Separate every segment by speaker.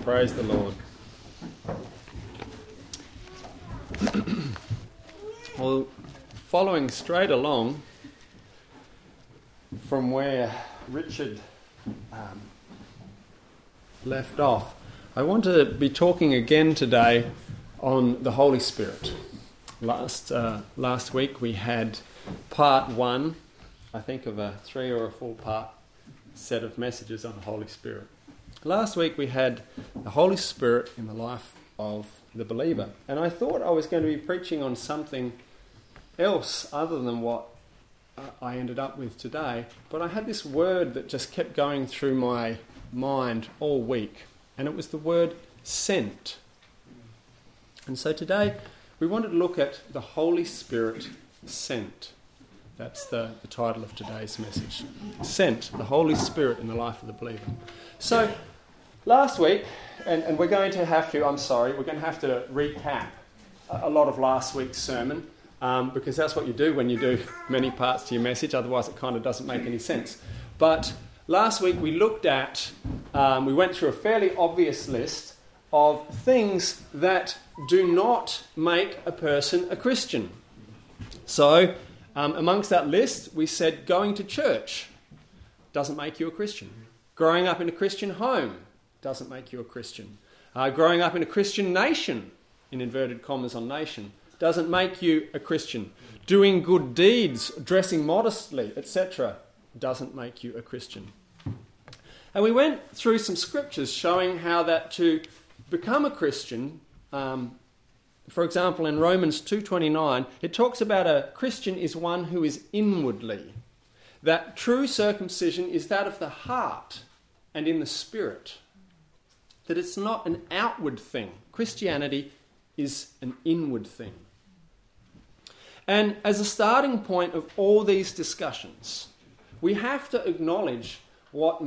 Speaker 1: Praise the Lord. Well, following straight along from where Richard left off, I want to be talking again today on the Holy Spirit. Last week we had part one, I think, of a 3 or 4 part set of messages on the Holy Spirit. Last week we had the Holy Spirit in the life of the believer, and I thought I was going to be preaching on something else other than what I ended up with today, but I had this word that just kept going through my mind all week, and it was the word sent. And so today we wanted to look at the Holy Spirit sent. That's the title of today's message. Sent, the Holy Spirit in the life of the believer. So last week, and we're going to have to recap a lot of last week's sermon, because that's what you do when you do many parts to your message, otherwise it kind of doesn't make any sense. But last week we we went through a fairly obvious list of things that do not make a person a Christian. So, amongst that list, we said going to church doesn't make you a Christian. Growing up in a Christian home doesn't make you a Christian. Growing up in a Christian nation, in inverted commas on nation, doesn't make you a Christian. Doing good deeds, dressing modestly, etc., doesn't make you a Christian. And we went through some scriptures showing how that to become a Christian, for example, in Romans 2:29, it talks about a Christian is one who is inwardly. That true circumcision is that of the heart and in the spirit. That it's not an outward thing. Christianity is an inward thing. And as a starting point of all these discussions, we have to acknowledge what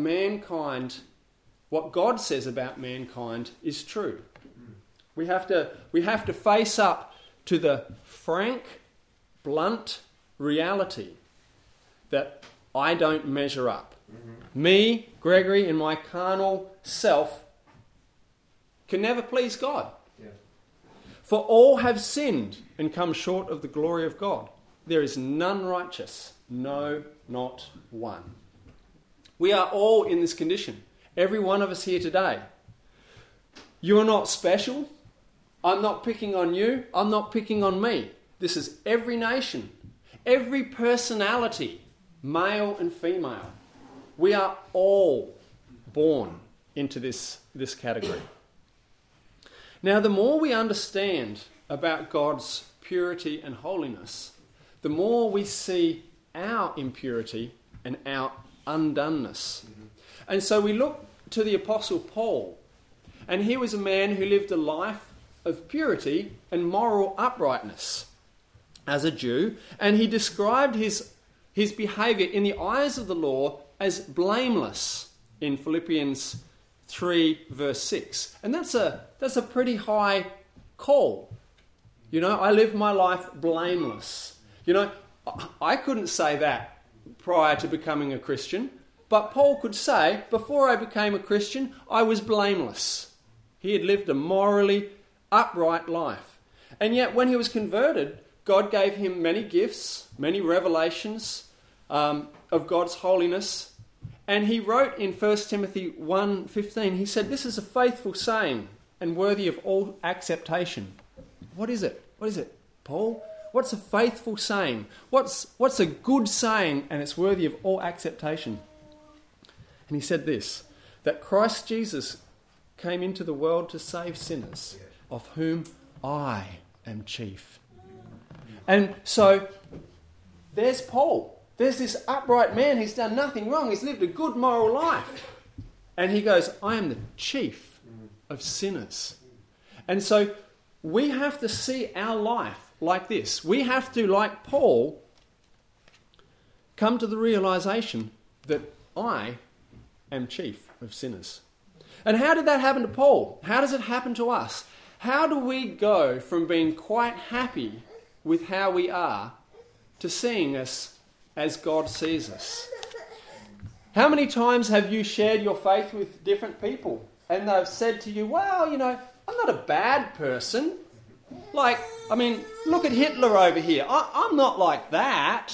Speaker 1: God says about mankind is true. We have to face up to the frank, blunt reality that I don't measure up. Mm-hmm. Me, Gregory, in my carnal self, can never please God. Yeah. For all have sinned and come short of the glory of God. There is none righteous, no, not one. We are all in this condition. Every one of us here today. You're not special. I'm not picking on you. I'm not picking on me. This is every nation, every personality, male and female. We are all born into this category. Now, the more we understand about God's purity and holiness, the more we see our impurity and our undoneness. Mm-hmm. And so we look to the Apostle Paul, and he was a man who lived a life of purity and moral uprightness as a Jew, and he described his behaviour in the eyes of the law as blameless in Philippians 3 verse 6. And that's a pretty high call. You know, I live my life blameless. You know, I couldn't say that prior to becoming a Christian, but Paul could say, before I became a Christian, I was blameless. He had lived a morally upright life. And yet when he was converted, God gave him many gifts, many revelations of God's holiness. And he wrote in 1 Timothy 1:15, he said, this is a faithful saying and worthy of all acceptation. What is it? What is it, Paul? What's a faithful saying? What's a good saying and it's worthy of all acceptation? And he said this, that Christ Jesus came into the world to save sinners, of whom I am chief. And so there's Paul. There's this upright man. He's done nothing wrong. He's lived a good moral life. And he goes, I am the chief of sinners. And so we have to see our life like this. We have to, like Paul, come to the realization that I am chief of sinners. And how did that happen to Paul? How does it happen to us? How do we go from being quite happy with how we are to seeing us as God sees us? How many times have you shared your faith with different people? and they've said to you, well, I'm not a bad person. Look at Hitler over here. I'm not like that.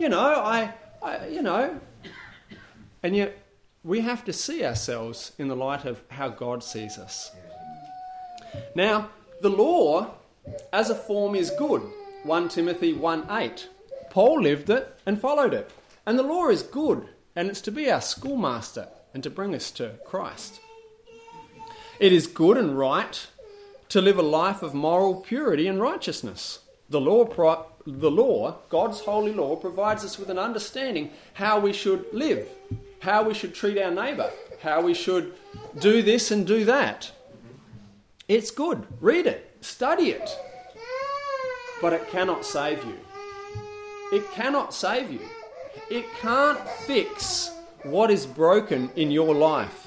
Speaker 1: And yet we have to see ourselves in the light of how God sees us. Now, the law as a form is good. 1 Timothy 1:8. Paul lived it and followed it. And the law is good, and it's to be our schoolmaster and to bring us to Christ. It is good and right to live a life of moral purity and righteousness. The law, God's holy law, provides us with an understanding how we should live, how we should treat our neighbour, how we should do this and do that. It's good. Read it. Study it. But it cannot save you. It cannot save you. It can't fix what is broken in your life.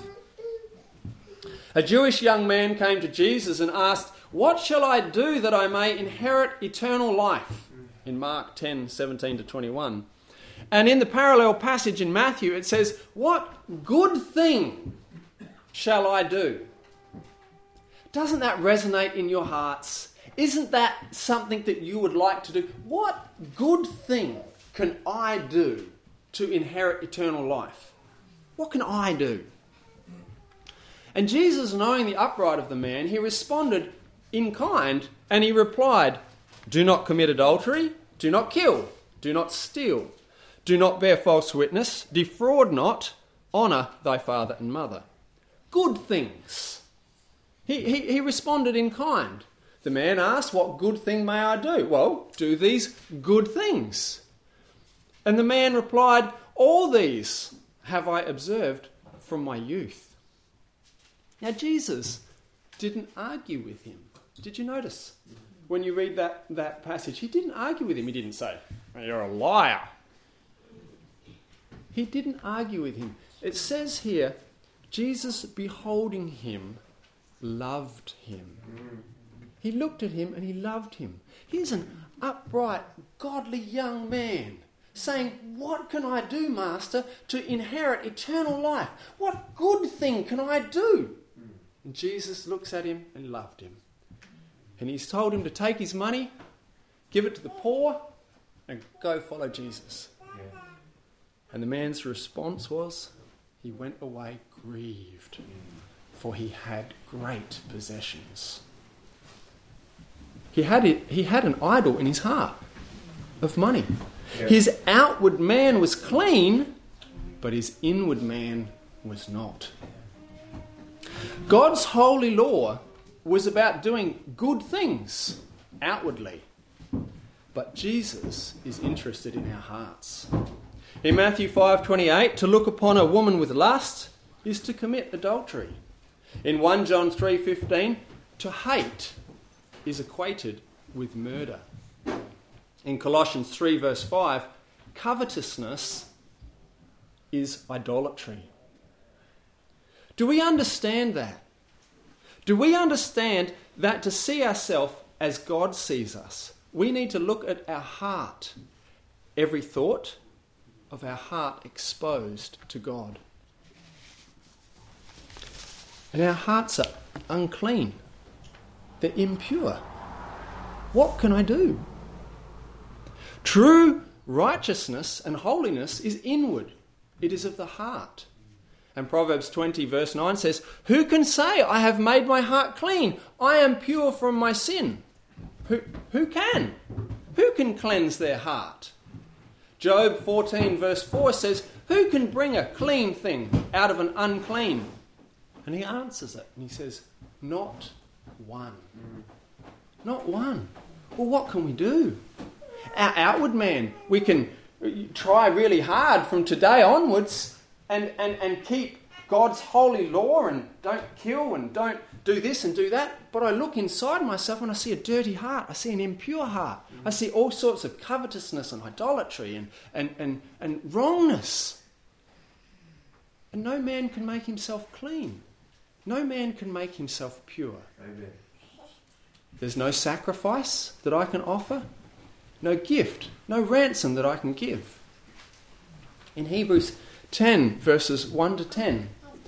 Speaker 1: A Jewish young man came to Jesus and asked, "What shall I do that I may inherit eternal life?" In Mark 10:17-21. And in the parallel passage in Matthew, it says, "What good thing shall I do?" Doesn't that resonate in your hearts? Isn't that something that you would like to do? What good thing can I do to inherit eternal life? What can I do? And Jesus, knowing the upright of the man, he responded in kind, and he replied, "Do not commit adultery, do not kill, do not steal, do not bear false witness, defraud not, honour thy father and mother." Good things. He responded in kind. The man asked, "What good thing may I do?" "Well, do these good things." And the man replied, "All these have I observed from my youth." Now Jesus didn't argue with him. Did you notice? When you read that passage, he didn't argue with him. He didn't say, "You're a liar." He didn't argue with him. It says here, Jesus, beholding him, loved him. He looked at him and he loved him. Here's an upright, godly young man saying, "What can I do, Master, to inherit eternal life? What good thing can I do?" And Jesus looks at him and loved him. And he's told him to take his money, give it to the poor, and go follow Jesus. Yeah. And the man's response was, he went away grieved, for he had great possessions. He had an idol in his heart of money. Yeah. His outward man was clean, but his inward man was not. God's holy law was about doing good things outwardly, but Jesus is interested in our hearts. In Matthew 5:28, to look upon a woman with lust is to commit adultery. In 1 John 3:15, to hate is equated with murder. In Colossians 3 verse 5, covetousness is idolatry. Do we understand that? Do we understand that to see ourselves as God sees us, we need to look at our heart, every thought of our heart exposed to God? And our hearts are unclean. They're impure. What can I do? True righteousness and holiness is inward. It is of the heart. And Proverbs 20 verse 9 says, "Who can say, I have made my heart clean? I am pure from my sin." Who can? Who can cleanse their heart? Job 14 verse 4 says, "Who can bring a clean thing out of an unclean?" And he answers it and he says, "Not one." Not one. Well, what can we do? Our outward man, we can try really hard from today onwards and keep God's holy law and don't kill and don't do this and do that. But I look inside myself and I see a dirty heart. I see an impure heart. I see all sorts of covetousness and idolatry and wrongness. And no man can make himself clean. No man can make himself pure. Amen. There's no sacrifice that I can offer. No gift, no ransom that I can give. In Hebrews 10 verses 1 to 10,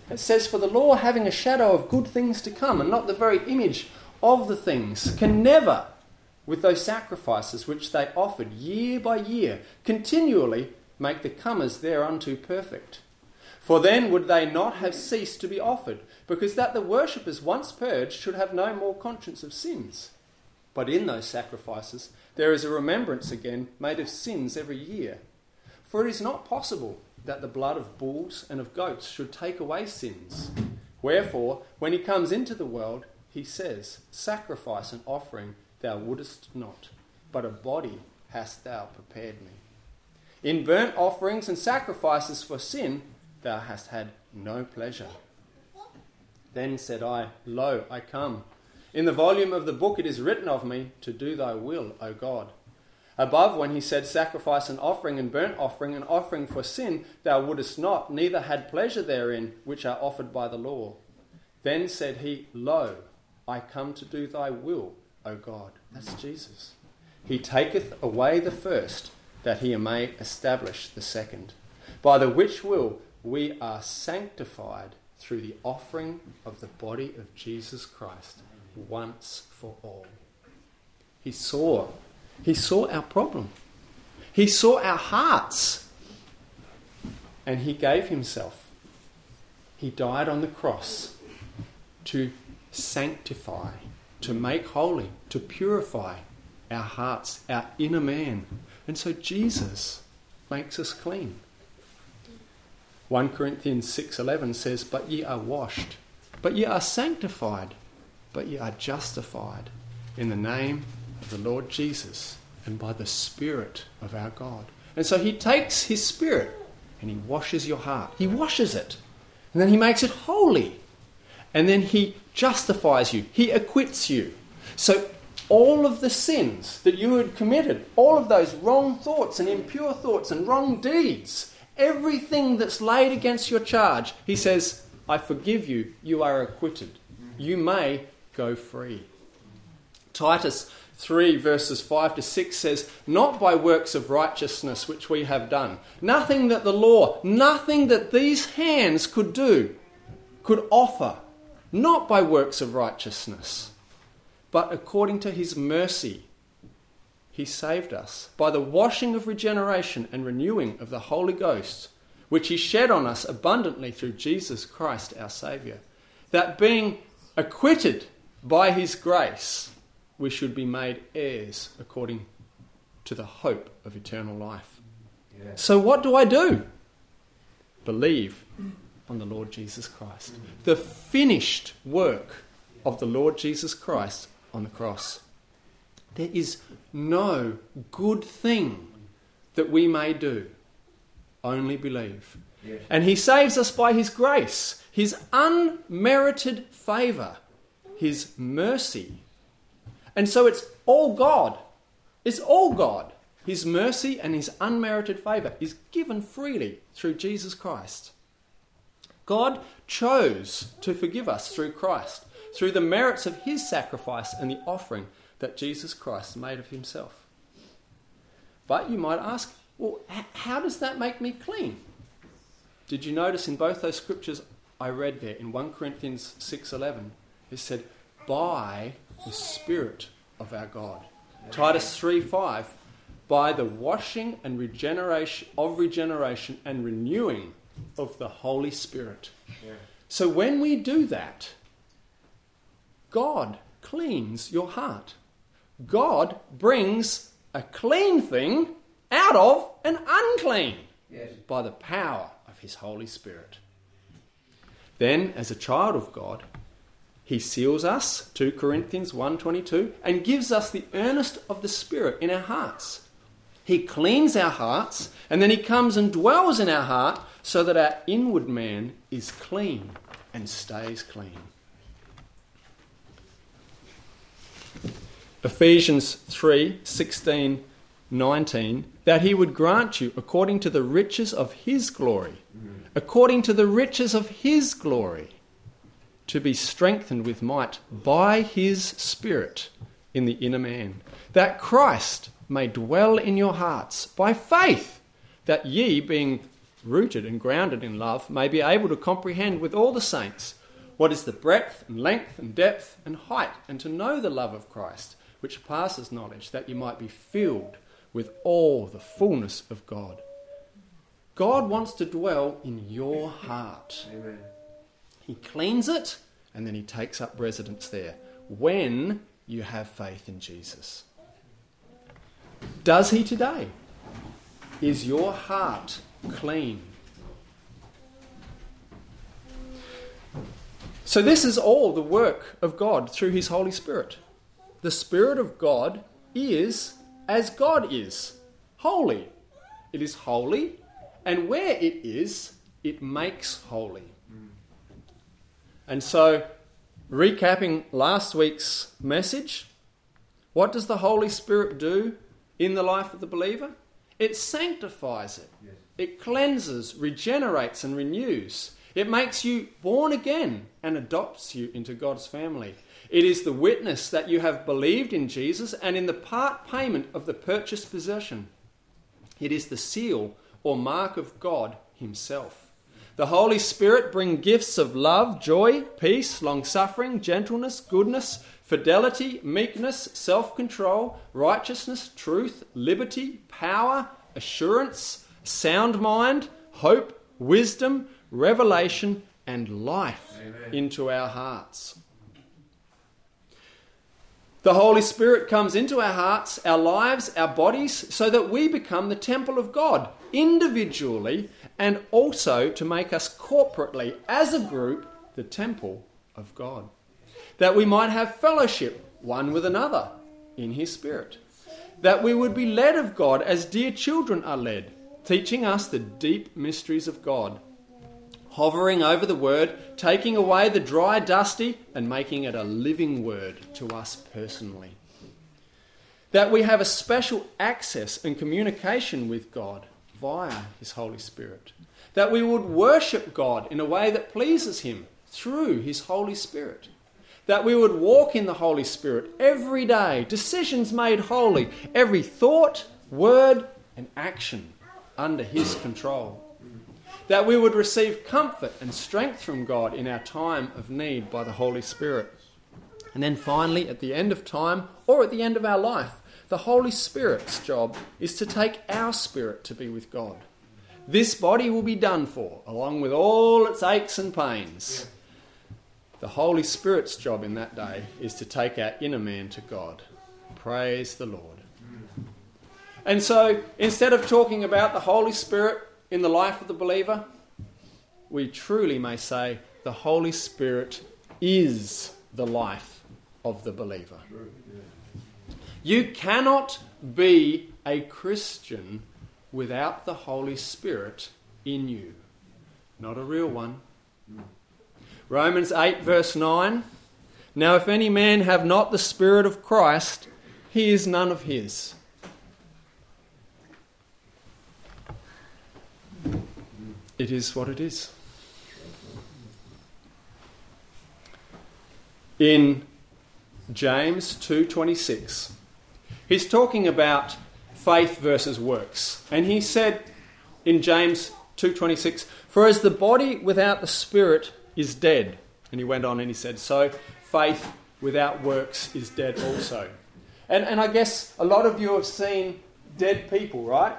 Speaker 1: It says, "For the law, having a shadow of good things to come, and not the very image of the things, can never, with those sacrifices which they offered year by year, continually make the comers thereunto perfect. For then would they not have ceased to be offered, because that the worshippers once purged should have no more conscience of sins. But in those sacrifices there is a remembrance again made of sins every year. For it is not possible that the blood of bulls and of goats should take away sins. Wherefore, when he comes into the world, he says, Sacrifice and offering thou wouldest not, but a body hast thou prepared me. In burnt offerings and sacrifices for sin thou hast had no pleasure. Then said I, Lo, I come. In the volume of the book it is written of me, to do thy will, O God. Above, when he said, Sacrifice and offering and burnt offering and offering for sin thou wouldest not, neither had pleasure therein, which are offered by the law. Then said he, Lo, I come to do thy will, O God. That's Jesus. He taketh away the first, that he may establish the second. By the which will we are sanctified through the offering of the body of Jesus Christ once for all. He saw our problem. He saw our hearts. And he gave himself. He died on the cross to sanctify, to make holy, to purify our hearts, our inner man. And so Jesus makes us clean. 1 Corinthians 6:11 says, But ye are washed, but ye are sanctified, but ye are justified in the name of the Lord Jesus and by the Spirit of our God. And so he takes his Spirit and he washes your heart. He washes it. And then he makes it holy. And then he justifies you. He acquits you. So all of the sins that you had committed, all of those wrong thoughts and impure thoughts and wrong deeds, everything that's laid against your charge, he says, I forgive you. You are acquitted. You may go free. Titus 3 verses 5 to 6 says, Not by works of righteousness which we have done. Nothing that the law, nothing that these hands could do, could offer. Not by works of righteousness, but according to his mercy, he saved us by the washing of regeneration and renewing of the Holy Ghost, which he shed on us abundantly through Jesus Christ our Saviour, that being acquitted by his grace, we should be made heirs according to the hope of eternal life. Yeah. So what do? Believe on the Lord Jesus Christ. The finished work of the Lord Jesus Christ on the cross. There is no good thing that we may do. Only believe. Yes. And he saves us by his grace, his unmerited favour, his mercy. And so it's all God. It's all God. His mercy and his unmerited favour is given freely through Jesus Christ. God chose to forgive us through Christ, through the merits of his sacrifice and the offering that Jesus Christ made of himself. But you might ask, well, how does that make me clean? Did you notice in both those scriptures I read there, in 1 Corinthians 6:11, it said, by the Spirit of our God. Yeah. Titus 3:5, by the washing and regeneration and renewing of the Holy Spirit. Yeah. So when we do that, God cleans your heart. God brings a clean thing out of an unclean. Yes. By the power of his Holy Spirit. Then, as a child of God, he seals us, 2 Corinthians 1:22, and gives us the earnest of the Spirit in our hearts. He cleans our hearts, and then he comes and dwells in our heart so that our inward man is clean and stays clean. Ephesians 3:16-19, that he would grant you according to the riches of his glory, according to the riches of his glory, to be strengthened with might by his Spirit in the inner man, that Christ may dwell in your hearts by faith, that ye, being rooted and grounded in love, may be able to comprehend with all the saints what is the breadth and length and depth and height, and to know the love of Christ, which passes knowledge, that you might be filled with all the fullness of God. God wants to dwell in your heart.
Speaker 2: Amen.
Speaker 1: He cleans it, and then he takes up residence there when you have faith in Jesus. Does he today? Is your heart clean? So this is all the work of God through his Holy Spirit. The Spirit of God is as God is, holy. It is holy, and where it is, it makes holy. And so, recapping last week's message, what does the Holy Spirit do in the life of the believer? It sanctifies it.
Speaker 2: Yes.
Speaker 1: It cleanses, regenerates and renews. It makes you born again and adopts you into God's family. It is the witness that you have believed in Jesus and in the part payment of the purchased possession. It is the seal or mark of God himself. The Holy Spirit brings gifts of love, joy, peace, long-suffering, gentleness, goodness, fidelity, meekness, self-control, righteousness, truth, liberty, power, assurance, sound mind, hope, wisdom, revelation, and life into our hearts. The Holy Spirit comes into our hearts, our lives, our bodies, so that we become the temple of God, individually, and also to make us corporately, as a group, the temple of God. That we might have fellowship one with another in his Spirit. That we would be led of God as dear children are led, teaching us the deep mysteries of God. Hovering over the word, taking away the dry, dusty, and making it a living word to us personally. That we have a special access and communication with God via his Holy Spirit. That we would worship God in a way that pleases him through his Holy Spirit. That we would walk in the Holy Spirit every day, decisions made holy, every thought, word, and action under his control. That we would receive comfort and strength from God in our time of need by the Holy Spirit. And then finally, at the end of time or at the end of our life, the Holy Spirit's job is to take our spirit to be with God. This body will be done for, along with all its aches and pains. The Holy Spirit's job in that day is to take our inner man to God. Praise the Lord. And so, instead of talking about the Holy Spirit in the life of the believer, we truly may say the Holy Spirit is the life of the believer. You cannot be a Christian without the Holy Spirit in you. Not a real one. Romans 8 verse 9. Now if any man have not the Spirit of Christ, he is none of his. It is what it is. In James 2:26, he's talking about faith versus works. And he said in James 2:26, for as the body without the Spirit is dead. And he went on and he said, so faith without works is dead also. And I guess a lot of you have seen dead people, right?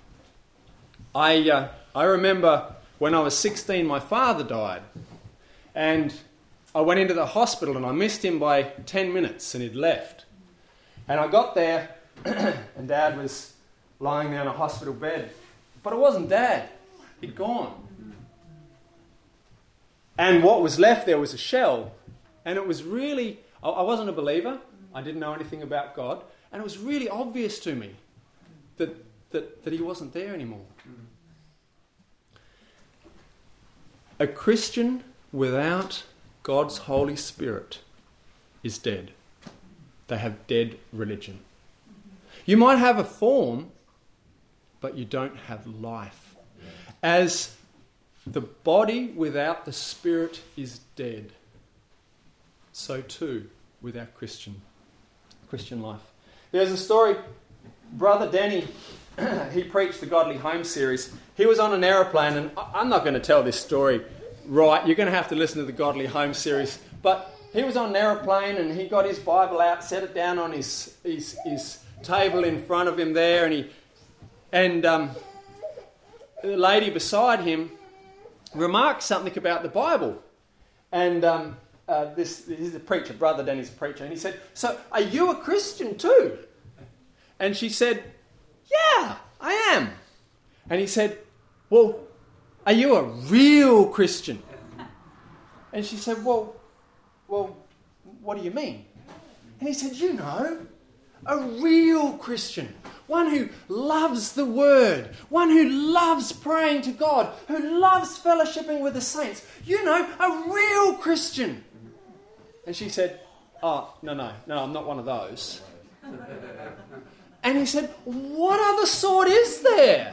Speaker 1: I remember when I was 16, my father died. And I went into the hospital and I missed him by 10 minutes and he'd left. And I got there and Dad was lying there on a hospital bed. But it wasn't Dad. He'd gone. And what was left there was a shell. And it was really... I wasn't a believer. I didn't know anything about God. And it was really obvious to me that he wasn't there anymore. A Christian without God's Holy Spirit is dead. They have dead religion. You might have a form, but you don't have life. As the body without the Spirit is dead, so too with our Christian life. There's a story, Brother Denny he preached the Godly Home series. He was on an aeroplane, and I'm not going to tell this story right. You're going to have to listen to the Godly Home series. But he was on an aeroplane, and he got his Bible out, set it down on his table in front of him there, and the lady beside him remarked something about the Bible. And this is a preacher, Brother Danny's a preacher, and he said, "So, are you a Christian too?" And she said, "Yeah, I am." And he said, "Well, are you a real Christian?" And she said, well, what do you mean?" And he said, "You know, a real Christian. One who loves the Word. One who loves praying to God. Who loves fellowshipping with the saints. You know, a real Christian." And she said, "Oh, no, I'm not one of those." And he said, "What other sort is there?"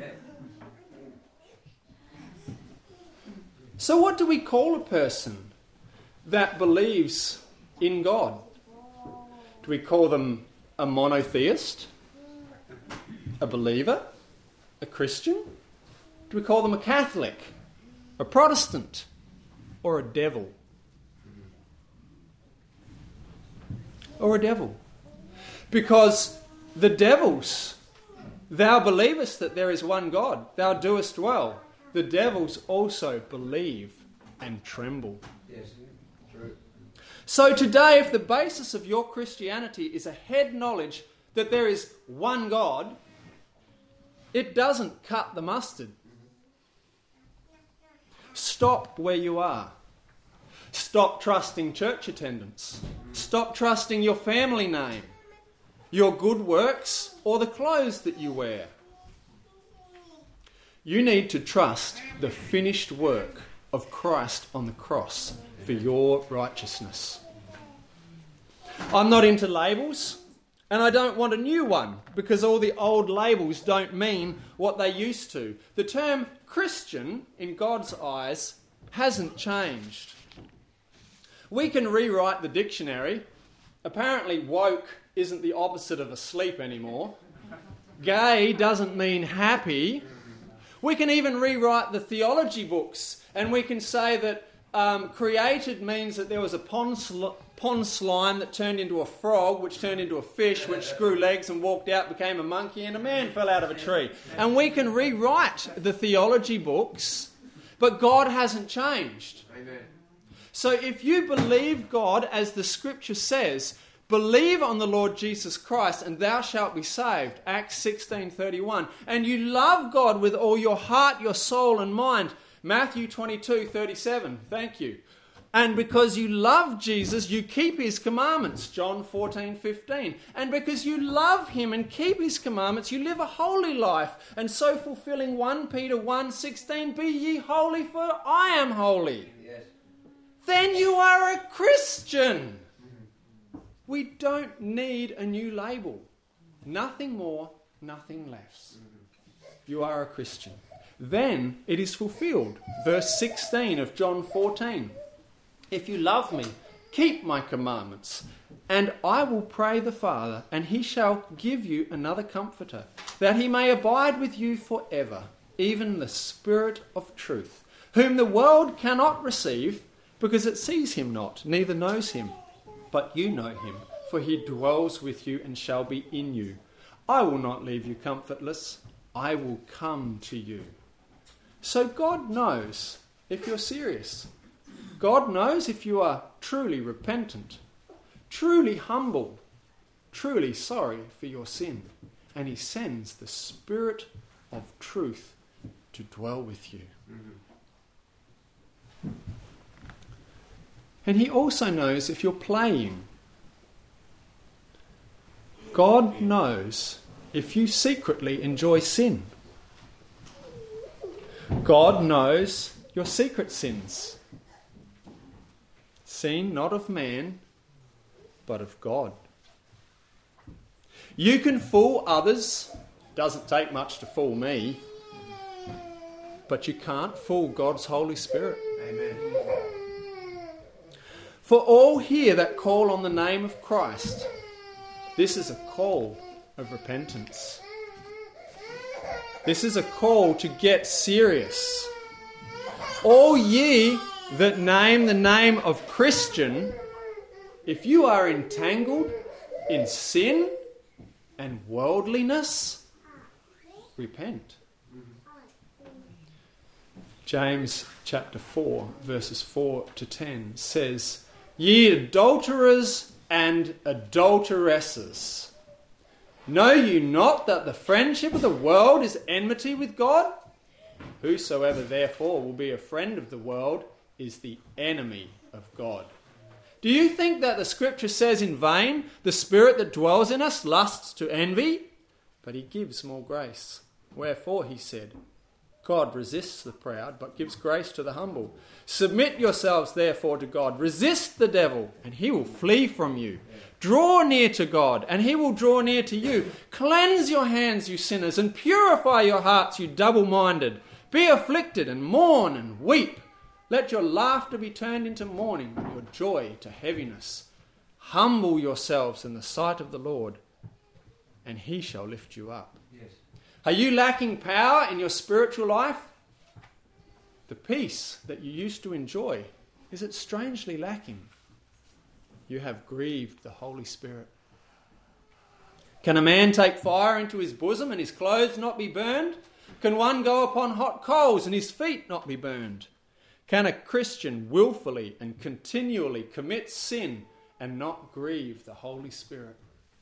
Speaker 1: So what do we call a person that believes in God? Do we call them a monotheist? A believer? A Christian? Do we call them a Catholic? A Protestant? Or a devil? Or a devil? Because the devils, "Thou believest that there is one God, thou doest well." The devils also believe and tremble.
Speaker 2: Yes, true.
Speaker 1: So today, if the basis of your Christianity is a head knowledge that there is one God, it doesn't cut the mustard. Stop where you are. Stop trusting church attendance. Stop trusting your family name, your good works, or the clothes that you wear. You need to trust the finished work of Christ on the cross for your righteousness. I'm not into labels, and I don't want a new one, because all the old labels don't mean what they used to. The term Christian, in God's eyes, hasn't changed. We can rewrite the dictionary. Apparently woke isn't the opposite of asleep anymore. Gay doesn't mean happy. We can even rewrite the theology books, and we can say that created means that there was a pond slime that turned into a frog, which turned into a fish, which grew legs and walked out, became a monkey, and a man fell out of a tree. And we can rewrite the theology books, but God hasn't changed.
Speaker 2: Amen.
Speaker 1: So if you believe God, as the Scripture says, believe on the Lord Jesus Christ and thou shalt be saved, Acts 16:31. And you love God with all your heart, your soul and mind, Matthew 22:37. Thank you. And because you love Jesus, you keep his commandments, John 14:15. And because you love him and keep his commandments, you live a holy life. And so fulfilling 1 Peter 1:16, be ye holy for I am holy.
Speaker 2: Yes.
Speaker 1: Then you are a Christian. We don't need a new label. Nothing more, nothing less. You are a Christian. Then it is fulfilled. Verse 16 of John 14. If you love me, keep my commandments, and I will pray the Father, and he shall give you another comforter, that he may abide with you forever, even the Spirit of truth, whom the world cannot receive, because it sees him not, neither knows him. But you know him, for he dwells with you and shall be in you. I will not leave you comfortless. I will come to you. So God knows if you're serious. God knows if you are truly repentant, truly humble, truly sorry for your sin. And he sends the Spirit of truth to dwell with you. And he also knows if you're playing. God knows if you secretly enjoy sin. God knows your secret sins. Seen not of man, but of God. You can fool others. Doesn't take much to fool me. But you can't fool God's Holy Spirit.
Speaker 2: Amen.
Speaker 1: For all here that call on the name of Christ, this is a call of repentance. This is a call to get serious. All ye that name the name of Christian, if you are entangled in sin and worldliness, repent. James chapter 4, verses 4 to 10 says, Ye adulterers and adulteresses, know you not that the friendship of the world is enmity with God? Whosoever therefore will be a friend of the world is the enemy of God. Do you think that the scripture says in vain, the spirit that dwells in us lusts to envy? But he gives more grace. Wherefore he said, God resists the proud, but gives grace to the humble. Submit yourselves therefore to God. Resist the devil, and he will flee from you. Draw near to God, and he will draw near to you. Cleanse your hands, you sinners, and purify your hearts, you double-minded. Be afflicted, and mourn, and weep. Let your laughter be turned into mourning, and your joy to heaviness. Humble yourselves in the sight of the Lord, and he shall lift you up. Yes. Are you lacking power in your spiritual life? The peace that you used to enjoy, is it strangely lacking? You have grieved the Holy Spirit. Can a man take fire into his bosom and his clothes not be burned? Can one go upon hot coals and his feet not be burned? Can a Christian willfully and continually commit sin and not grieve the Holy Spirit?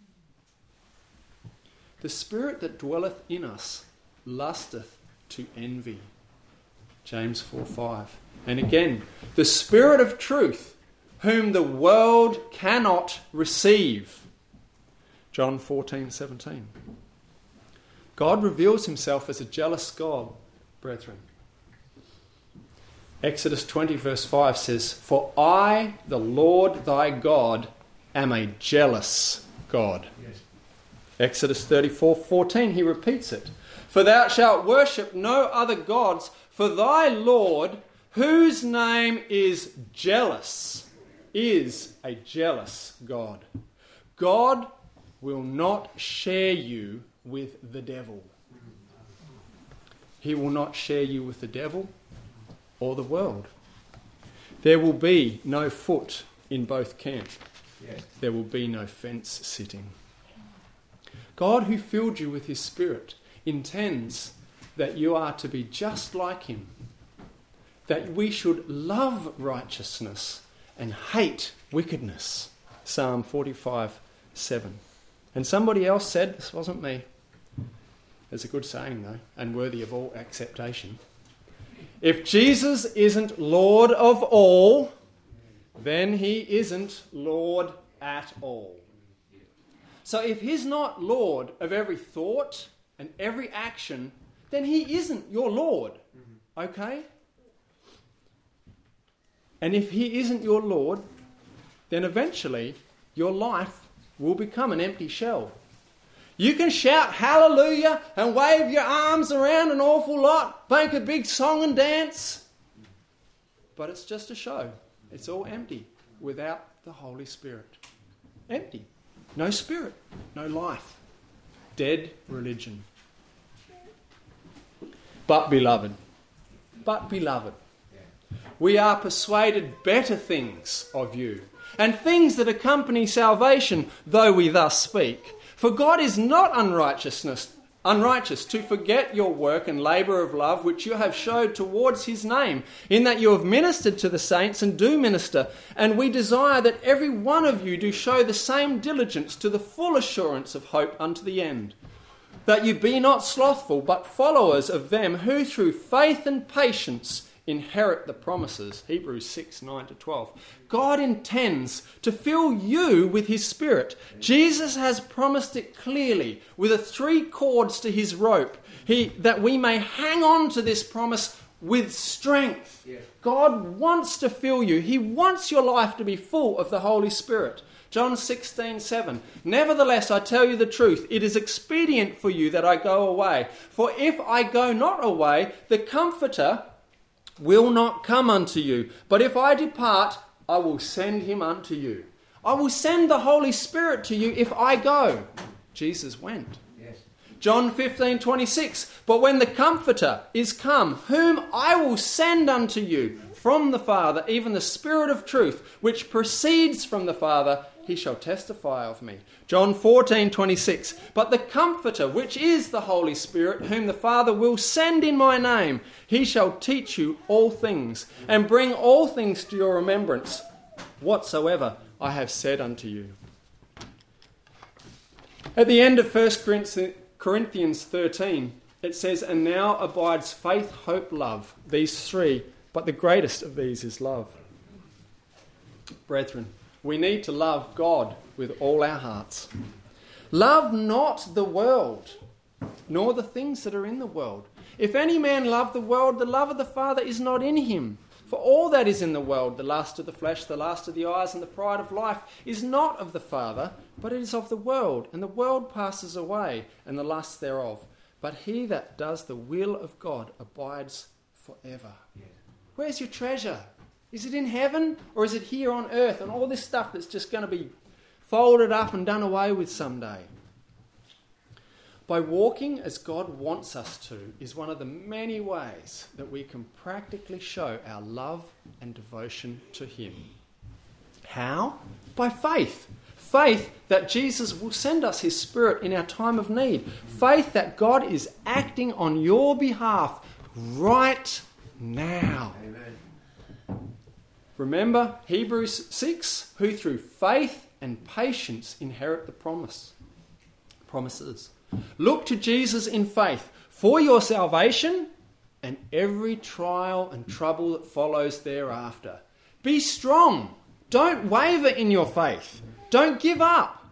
Speaker 1: The spirit that dwelleth in us lusteth to envy. James 4:5. And again, the Spirit of truth, whom the world cannot receive. John 14:17. God reveals himself as a jealous God, brethren. Exodus 20 verse 5 says, For I, the Lord thy God, am a jealous God. Yes. Exodus 34:14, he repeats it. For thou shalt worship no other gods, for thy Lord, whose name is jealous, is a jealous God. God will not share you with the devil. He will not share you with the devil or the world. There will be no foot in both camps. Yes. There will be no fence sitting. God, who filled you with his Spirit, intends that you are to be just like him, that we should love righteousness and hate wickedness. Psalm 45:7. And somebody else said, this wasn't me, it's a good saying though, and worthy of all acceptation. If Jesus isn't Lord of all, then he isn't Lord at all. So if he's not Lord of every thought and every action, then he isn't your Lord. Okay? And if he isn't your Lord, then eventually your life will become an empty shell. You can shout hallelujah and wave your arms around an awful lot, make a big song and dance, but it's just a show. It's all empty without the Holy Spirit. Empty. No spirit, no life. Dead religion. But beloved, we are persuaded better things of you, and things that accompany salvation, though we thus speak. For God is not unrighteous to forget your work and labour of love which you have showed towards his name, in that you have ministered to the saints and do minister. And we desire that every one of you do show the same diligence to the full assurance of hope unto the end. That you be not slothful, but followers of them who through faith and patience inherit the promises. Hebrews 6:9-12. God intends to fill you with his Spirit. Jesus has promised it clearly with the 3 cords to his rope, that we may hang on to this promise with strength. Yes. God wants to fill you. He wants your life to be full of the Holy Spirit. John 16:7. Nevertheless, I tell you the truth, it is expedient for you that I go away. For if I go not away, the Comforter will not come unto you. But if I depart, I will send him unto you. I will send the Holy Spirit to you if I go. Jesus went. Yes. John 15:26, but when the Comforter is come, whom I will send unto you from the Father, even the Spirit of truth, which proceeds from the Father, he shall testify of me. John 14:26, but the Comforter, which is the Holy Spirit, whom the Father will send in my name, he shall teach you all things, and bring all things to your remembrance, whatsoever I have said unto you. At the end of 1 Corinthians 13, it says, and now abides faith, hope, love, these three, but the greatest of these is love. Brethren, we need to love God with all our hearts. Love not the world, nor the things that are in the world. If any man love the world, the love of the Father is not in him. For all that is in the world, the lust of the flesh, the lust of the eyes, and the pride of life, is not of the Father, but it is of the world. And the world passes away, and the lust thereof. But he that does the will of God abides forever. Yes. Where's your treasure? Is it in heaven, or is it here on earth? And all this stuff that's just going to be folded up and done away with someday. By walking as God wants us to is one of the many ways that we can practically show our love and devotion to him. How? By faith. Faith that Jesus will send us his Spirit in our time of need. Faith that God is acting on your behalf right now. Amen. Remember Hebrews 6, who through faith and patience inherit the promises. Look to Jesus in faith for your salvation and every trial and trouble that follows thereafter. Be strong. Don't waver in your faith. Don't give up.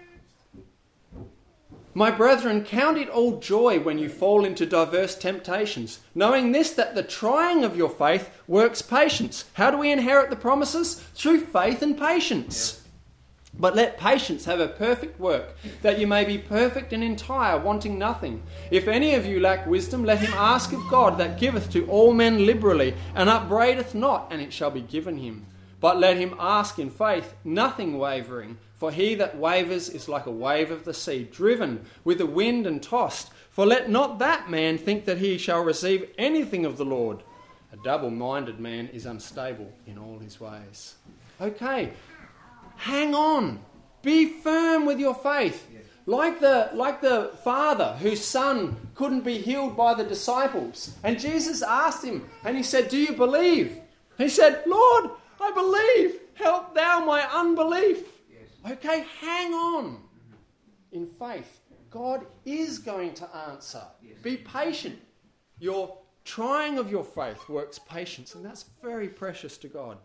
Speaker 1: My brethren, count it all joy when you fall into diverse temptations, knowing this, that the trying of your faith works patience. How do we inherit the promises? Through faith and patience. But let patience have a perfect work, that you may be perfect and entire, wanting nothing. If any of you lack wisdom, let him ask of God, that giveth to all men liberally, and upbraideth not, and it shall be given him. But let him ask in faith, nothing wavering. For he that wavers is like a wave of the sea, driven with the wind and tossed. For let not that man think that he shall receive anything of the Lord. A double-minded man is unstable in all his ways. Okay. Hang on. Be firm with your faith. Yes. Like the father whose son couldn't be healed by the disciples. And Jesus asked him, and he said, do you believe? He said, Lord, I believe. Help thou my unbelief. Yes. Okay, hang on. In faith, God is going to answer. Yes. Be patient. Your trying of your faith works patience, and that's very precious to God.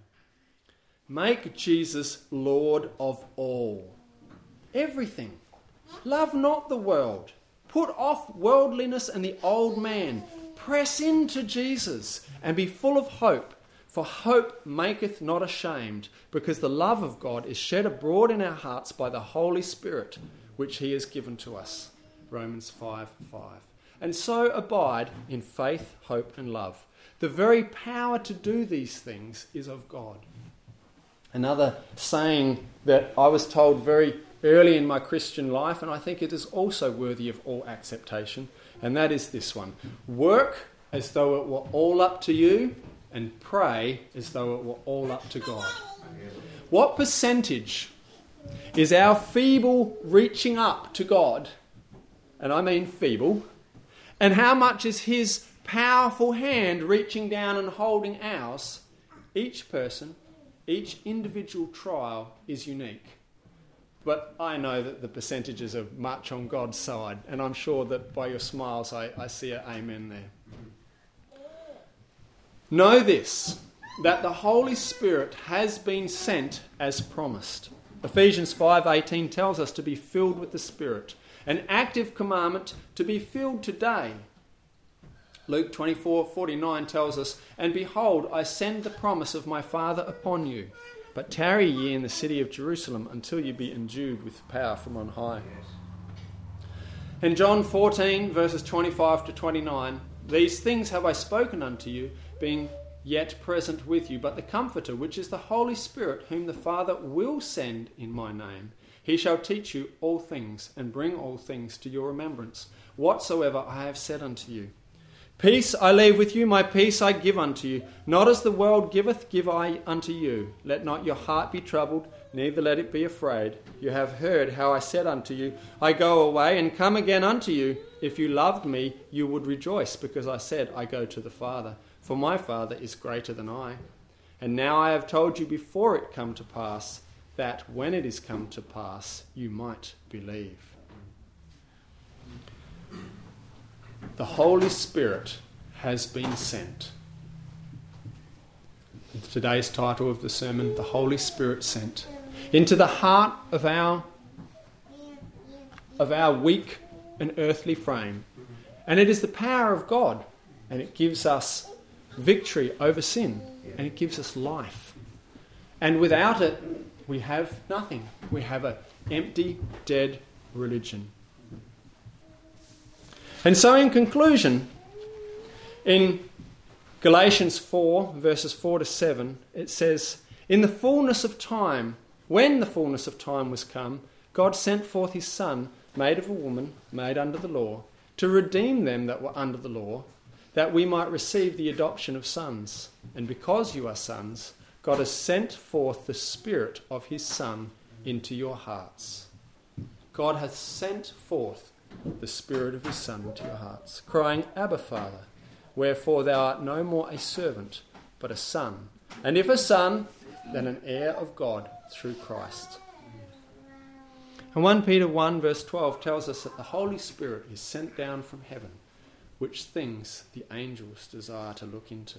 Speaker 1: Make Jesus Lord of all. Everything. Love not the world. Put off worldliness and the old man. Press into Jesus and be full of hope. For hope maketh not ashamed, because the love of God is shed abroad in our hearts by the Holy Spirit, which he has given to us. Romans 5:5. And so abide in faith, hope and love. The very power to do these things is of God. Another saying that I was told very early in my Christian life, and I think it is also worthy of all acceptation, and that is this one. Work as though it were all up to you, and pray as though it were all up to God. What percentage is our feeble reaching up to God, and I mean feeble, and how much is his powerful hand reaching down and holding ours? Each person, each individual trial is unique. But I know that the percentages are much on God's side, and I'm sure that by your smiles I see an amen there. Know this, that the Holy Spirit has been sent as promised. Ephesians 5:18 tells us to be filled with the Spirit, an active commandment to be filled today. Luke 24:49 tells us, and behold, I send the promise of my Father upon you, but tarry ye in the city of Jerusalem until you be endued with power from on high. Yes. In John 14, verses 25 to 29, these things have I spoken unto you, being yet present with you, but the Comforter, which is the Holy Spirit, whom the Father will send in my name, He shall teach you all things, and bring all things to your remembrance, whatsoever I have said unto you. Peace I leave with you, my peace I give unto you. Not as the world giveth, give I unto you. Let not your heart be troubled, neither let it be afraid. You have heard how I said unto you, I go away and come again unto you. If you loved me, you would rejoice, because I said, I go to the Father. For my Father is greater than I. And now I have told you before it come to pass, that when it is come to pass, you might believe. The Holy Spirit has been sent. Today's title of the sermon, The Holy Spirit Sent, into the heart of our weak and earthly frame. And it is the power of God, and it gives us victory over sin, and it gives us life. And without it, we have nothing. We have an empty, dead religion. And so in conclusion, in Galatians 4, verses 4 to 7, it says, in the fullness of time, when the fullness of time was come, God sent forth his Son, made of a woman, made under the law, to redeem them that were under the law, that we might receive the adoption of sons. And because you are sons, God has sent forth the Spirit of his Son into your hearts. God hath sent forth the Spirit of his Son into your hearts, crying, Abba, Father. Wherefore thou art no more a servant, but a son. And if a son, then an heir of God through Christ. And 1 Peter 1 verse 12 tells us that the Holy Spirit is sent down from heaven, which things the angels desire to look into.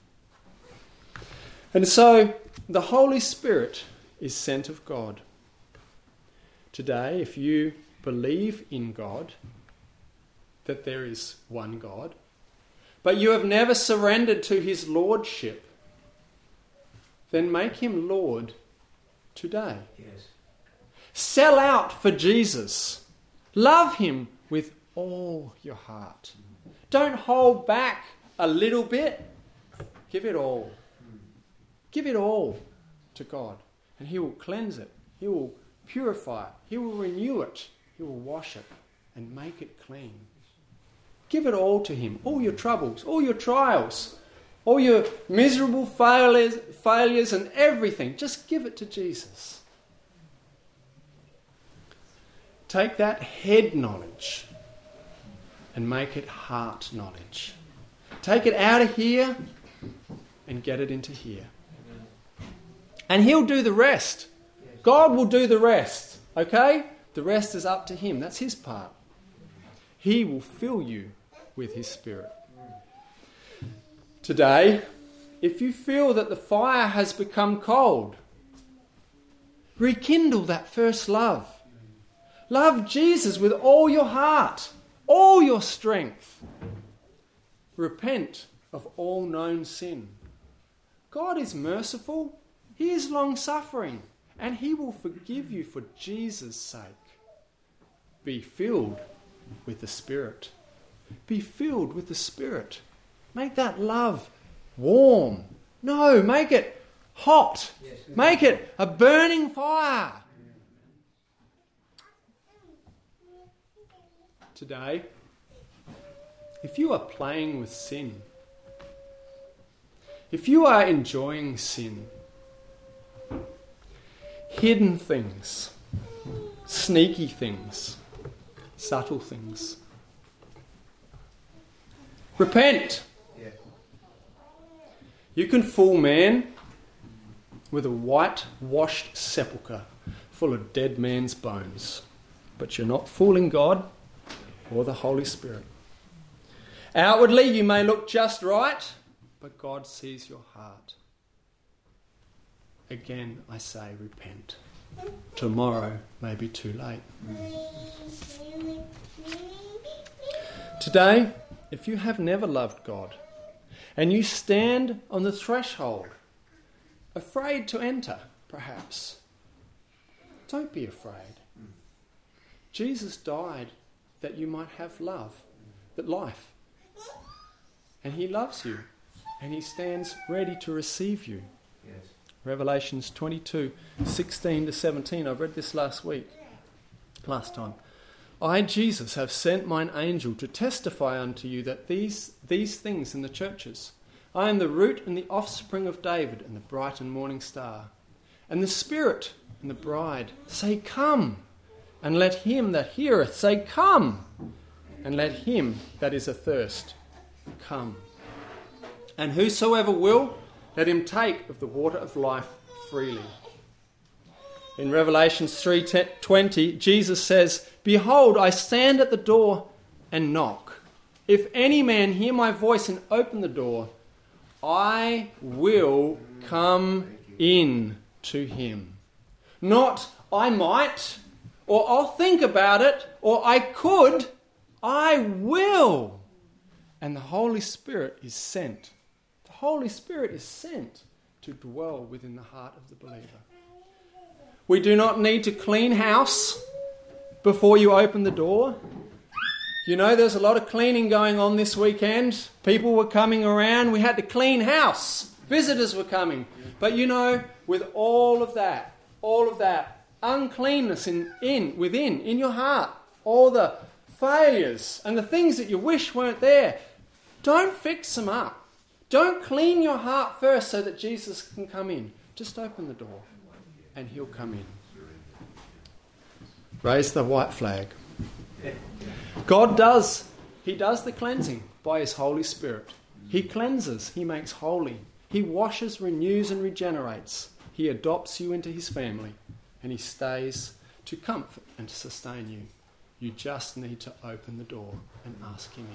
Speaker 1: And so the Holy Spirit is sent of God. Today, if you believe in God, that there is one God, but you have never surrendered to his lordship, then make him Lord today.
Speaker 2: Yes.
Speaker 1: Sell out for Jesus. Love him with all your heart. Don't hold back a little bit. Give it all. Give it all to God, and he will cleanse it. He will purify it. He will renew it. He will wash it and make it clean. Give it all to him. All your troubles, all your trials, all your miserable failures and everything. Just give it to Jesus. Take that head knowledge and make it heart knowledge. Take it out of here and get it into here. And he'll do the rest. God will do the rest. Okay? The rest is up to him. That's his part. He will fill you with his Spirit. Today, if you feel that the fire has become cold, rekindle that first love. Love Jesus with all your heart, all your strength. Repent of all known sin. God is merciful. He is long-suffering, and he will forgive you for Jesus' sake. Be filled with the Spirit. Be filled with the Spirit. Make that love warm. No, make it hot.
Speaker 2: Yes.
Speaker 1: Make it a burning fire. Today, if you are playing with sin, if you are enjoying sin, hidden things, sneaky things, subtle things, repent.
Speaker 2: Yeah.
Speaker 1: You can fool man with a white-washed sepulchre full of dead man's bones, but you're not fooling God or the Holy Spirit. Outwardly, you may look just right, but God sees your heart. Again, I say, repent. Tomorrow may be too late. Today, if you have never loved God and you stand on the threshold, afraid to enter, perhaps, don't be afraid. Jesus died that you might have love, that life. And he loves you, and he stands ready to receive you.
Speaker 2: Yes.
Speaker 1: Revelations 22, 16 to 17. I've read this last time. I, Jesus, have sent mine angel to testify unto you that these things in the churches. I am the root and the offspring of David and the bright and morning star. And the Spirit and the bride say, Come. And let him that heareth say, Come. And let him that is athirst come. And whosoever will, let him take of the water of life freely. In Revelation 3:20, Jesus says, Behold, I stand at the door and knock. If any man hear my voice and open the door, I will come in to him. Not I might, or I'll think about it, or I could. I will. And the Holy Spirit is sent. The Holy Spirit is sent to dwell within the heart of the believer. We do not need to clean house before you open the door. You know, there's a lot of cleaning going on this weekend. People were coming around. We had to clean house. Visitors were coming. But you know, with all of that uncleanness within your heart, all the failures and the things that you wish weren't there, don't fix them up. Don't clean your heart first so that Jesus can come in. Just open the door and he'll come in. Raise the white flag. God does the cleansing by his Holy Spirit. He cleanses, he makes holy. He washes, renews and regenerates. He adopts you into his family and he stays to comfort and to sustain you. You just need to open the door and ask him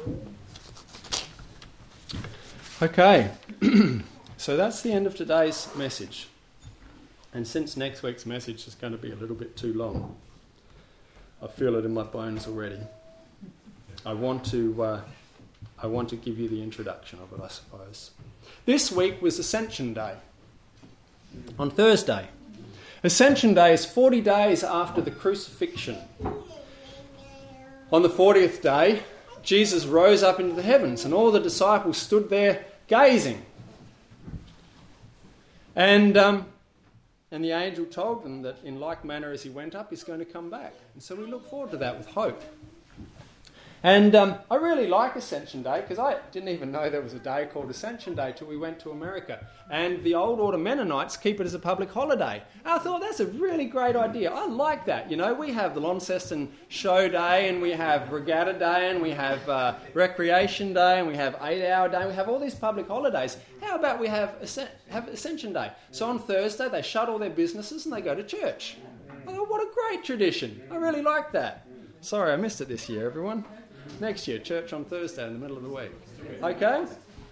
Speaker 1: in. Okay, so that's the end of today's message. And since next week's message is going to be a little bit too long, I feel it in my bones already. I want to give you the introduction of it, I suppose. This week was Ascension Day, on Thursday. Ascension Day is 40 days after the crucifixion. On the 40th day, Jesus rose up into the heavens and all the disciples stood there gazing. And the angel told them that in like manner as he went up, he's going to come back. And so we look forward to that with hope. And I really like Ascension Day because I didn't even know there was a day called Ascension Day till we went to America. And the Old Order Mennonites keep it as a public holiday. And I thought that's a really great idea. I like that. You know, we have the Launceston Show Day and we have Regatta Day and we have Recreation Day and we have 8-hour Day. We have all these public holidays. How about we have Ascension Day? So on Thursday they shut all their businesses and they go to church. I thought, what a great tradition. I really like that. Sorry, I missed it this year, everyone. Next year, church on Thursday in the middle of the week. Okay?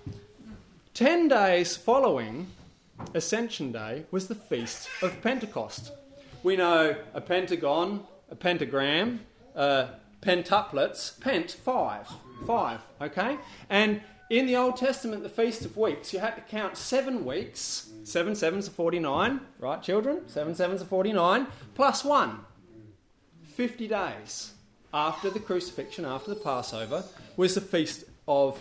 Speaker 1: 10 days following Ascension Day was the Feast of Pentecost. We know a pentagon, a pentagram, pentuplets, five, okay? And in the Old Testament, the Feast of Weeks, you had to count 7 weeks. 7 sevens are 49, right, children? 7 sevens are 49, plus 1. 50 days. After the crucifixion, after the Passover, was the Feast of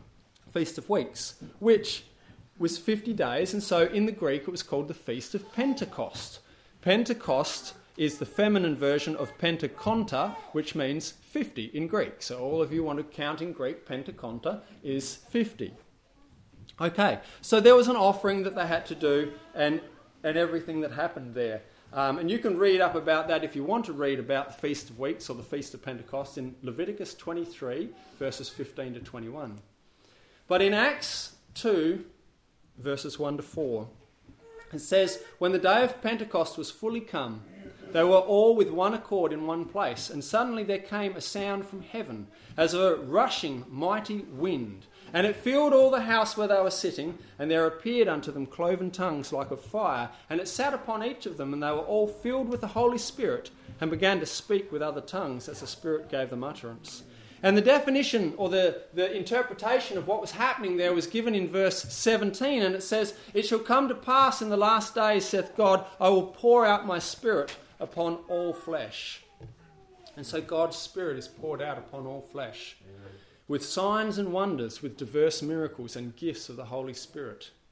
Speaker 1: Weeks, which was 50 days, and so in the Greek it was called the Feast of Pentecost. Pentecost is the feminine version of Pentakonta, which means 50 in Greek. So all of you want to count in Greek, Pentakonta is 50. Okay, so there was an offering that they had to do and everything that happened there. And you can read up about that if you want to read about the Feast of Weeks or the Feast of Pentecost in Leviticus 23, verses 15 to 21. But in Acts 2, verses 1 to 4, it says, When the day of Pentecost was fully come, they were all with one accord in one place, and suddenly there came a sound from heaven, as of a rushing mighty wind, and it filled all the house where they were sitting, and there appeared unto them cloven tongues like of fire, and it sat upon each of them, and they were all filled with the Holy Spirit, and began to speak with other tongues as the Spirit gave them utterance. And the definition or the interpretation of what was happening there was given in verse 17, and it says, It shall come to pass in the last days, saith God, I will pour out my Spirit upon all flesh. And so God's Spirit is poured out upon all flesh, with signs and wonders, with diverse miracles and gifts of the Holy Spirit.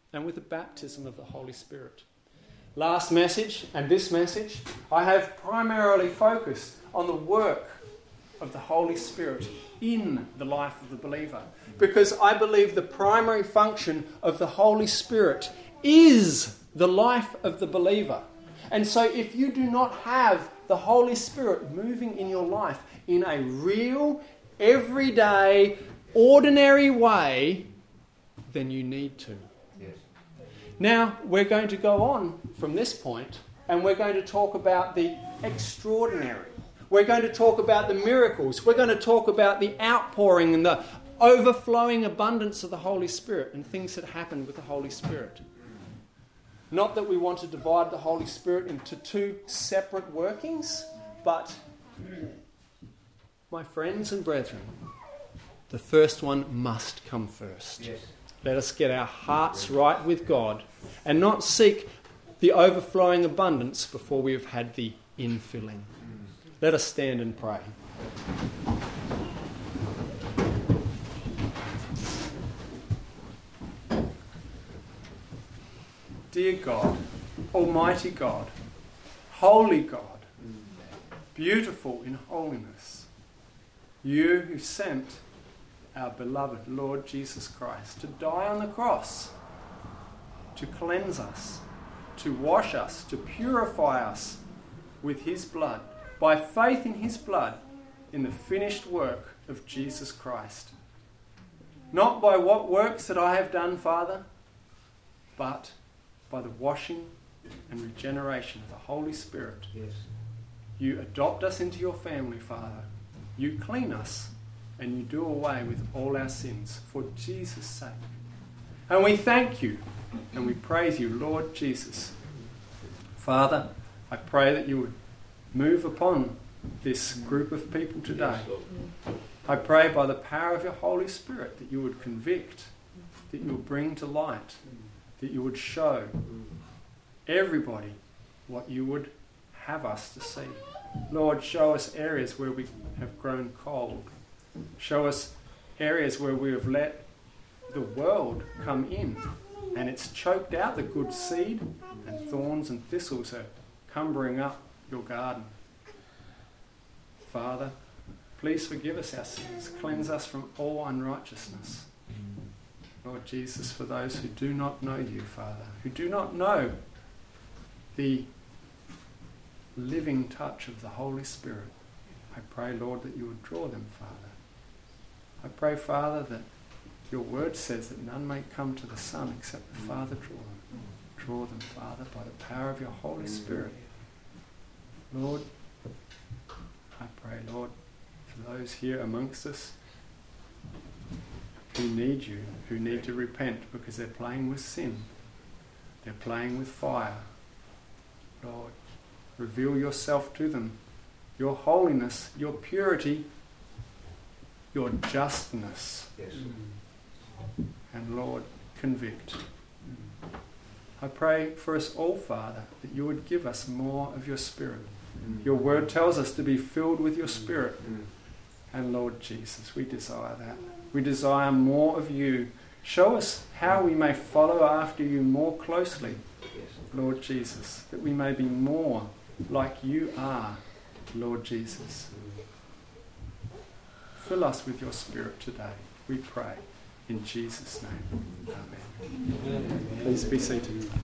Speaker 1: and with the baptism of the Holy Spirit. Last message and this message, I have primarily focused on the work of the Holy Spirit in the life of the believer, because I believe the primary function of the Holy Spirit is the life of the believer. And so if you do not have the Holy Spirit moving in your life in a real, everyday, ordinary way, then you need to.
Speaker 2: Yes.
Speaker 1: Now, we're going to go on from this point, and we're going to talk about the extraordinary. We're going to talk about the miracles. We're going to talk about the outpouring and the overflowing abundance of the Holy Spirit and things that happen with the Holy Spirit. Not that we want to divide the Holy Spirit into two separate workings, but, my friends and brethren, the first one must come first.
Speaker 2: Yes.
Speaker 1: Let us get our hearts right with God and not seek the overflowing abundance before we have had the infilling. Let us stand and pray. Dear God, Almighty God, Holy God, beautiful in holiness, you who sent our beloved Lord Jesus Christ to die on the cross, to cleanse us, to wash us, to purify us with his blood, by faith in his blood, in the finished work of Jesus Christ. Not by what works that I have done, Father, but by the washing and regeneration of the Holy Spirit.
Speaker 2: Yes.
Speaker 1: You adopt us into your family, Father. You clean us and you do away with all our sins for Jesus' sake. And we thank you and we praise you, Lord Jesus. Father, I pray that you would move upon this group of people today. I pray by the power of your Holy Spirit that you would convict, that you would bring to light, that you would show everybody what you would have us to see. Lord, show us areas where we have grown cold. Show us areas where we have let the world come in and it's choked out the good seed, and thorns and thistles are cumbering up your garden. Father, please forgive us our sins. Cleanse us from all unrighteousness. Lord Jesus, for those who do not know you, Father, who do not know the living touch of the Holy Spirit, I pray, Lord, that you would draw them, Father. I pray, Father, that your word says that none may come to the Son except the Father draw them. Draw them, Father, by the power of your Holy Spirit. Lord, I pray, Lord, for those here amongst us who need you, who need to repent because they're playing with sin. They're playing with fire. Lord, reveal yourself to them, your holiness, your purity, your justness.
Speaker 2: Yes.
Speaker 1: And Lord, convict. I pray for us all, Father, that you would give us more of your Spirit. Your word tells us to be filled with your Spirit. And Lord Jesus, we desire that. We desire more of you. Show us how we may follow after you more closely, Lord Jesus, that we may be more like you are, Lord Jesus. Fill us with your Spirit today, we pray. In Jesus' name, amen. Please be seated.